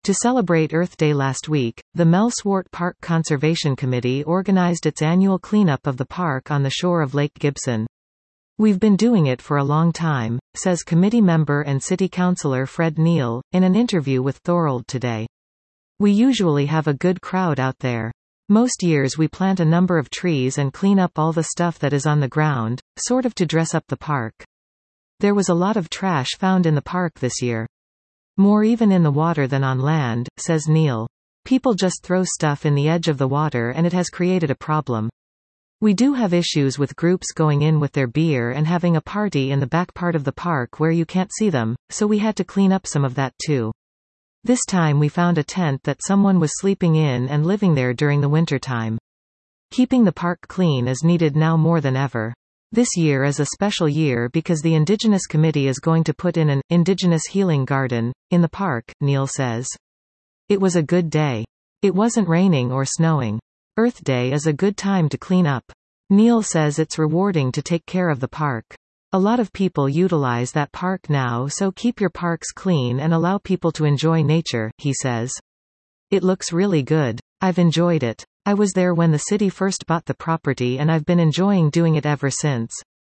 To celebrate Earth Day last week, the Mel Swart Park Conservation Committee organized its annual cleanup of the park on the shore of Lake Gibson. "We've been doing it for a long time," says committee member and city councillor Fred Neal, in an interview with Thorold today. "We usually have a good crowd out there. Most years we plant a number of trees and clean up all the stuff that is on the ground, sort of to dress up the park. There was a lot of trash found in the park this year. More even in the water than on land," says Neal. "People just throw stuff in the edge of the water and it has created a problem. We do have issues with groups going in with their beer and having a party in the back part of the park where you can't see them, so we had to clean up some of that too. This time we found a tent that someone was sleeping in and living there during the winter time. Keeping the park clean is needed now more than ever. This year is a special year because the Indigenous Committee is going to put in an Indigenous Healing Garden in the park," Neal says. "It was a good day. It wasn't raining or snowing. Earth Day is a good time to clean up." Neal says it's rewarding to take care of the park. "A lot of people utilize that park now, so keep your parks clean and allow people to enjoy nature," he says. "It looks really good. I've enjoyed it. I was there when the city first bought the property and I've been enjoying doing it ever since.